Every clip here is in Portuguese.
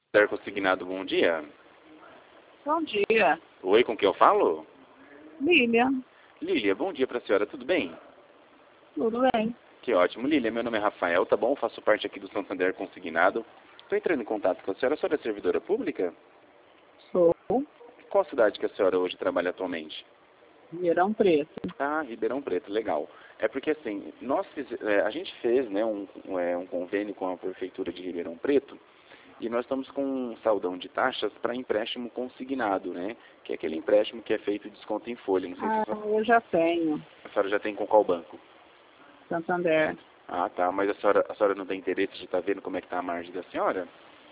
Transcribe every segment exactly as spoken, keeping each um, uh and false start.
Santander Consignado, bom dia. Bom dia. Oi, com quem eu falo? Lília. Lília, bom dia para a senhora, tudo bem? Tudo bem? Que ótimo. Lília, meu nome é Rafael, tá bom? Faço parte aqui do Santander Consignado. Estou entrando em contato com a senhora. A senhora é servidora pública? Sou. Qual cidade que a senhora hoje trabalha atualmente? Ribeirão Preto. Ah, Ribeirão Preto, legal. É porque assim, nós fiz, é, a gente fez né, um, um, é, um convênio com a Prefeitura de Ribeirão Preto e nós estamos com um saldão de taxas para empréstimo consignado, né? Que é aquele empréstimo que é feito desconto em folha. Não sei Ah, se a senhora, eu já tenho. a senhora já tem com qual banco? Santander. Ah, tá. Mas a senhora, a senhora não tem interesse de estar vendo como é que está a margem da senhora?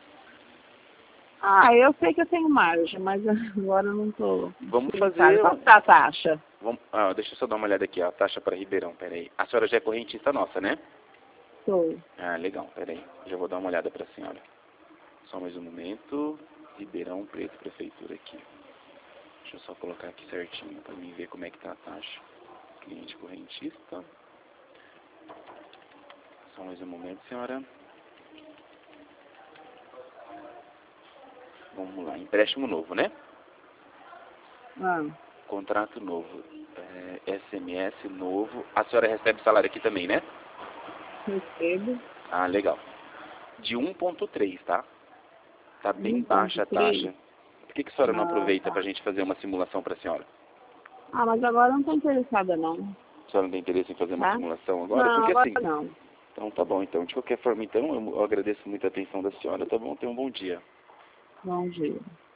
Ah, eu sei que eu tenho margem, mas agora eu não estou. Vamos fazer... Quanto tá a taxa? Vamos, ah, deixa eu só dar uma olhada aqui, ó, a taxa para Ribeirão, peraí. A senhora já é correntista nossa, né? Sou. Ah, legal, peraí. Já vou dar uma olhada para a senhora. Só mais um momento. Ribeirão Preto, prefeitura aqui. Deixa eu só colocar aqui certinho para mim ver como é que tá a taxa. Cliente correntista. Só mais um momento, senhora. Vamos lá, empréstimo novo, né? Ah, Contrato novo. É, S M S novo. A senhora recebe salário aqui também, né? recebo. Ah, legal. De um ponto três, tá? Tá bem um baixa a ponto três. taxa. Por que, que a senhora não Ah, aproveita para tá. a gente fazer uma simulação para a senhora? Ah, mas agora eu não estou interessada, não. A senhora não tem interesse em fazer uma Tá? simulação agora? Não, Porque agora assim... não. Então tá bom, então. De qualquer forma, então, eu eu agradeço muito a atenção da senhora, tá bom? Tenha um bom dia. Bom dia.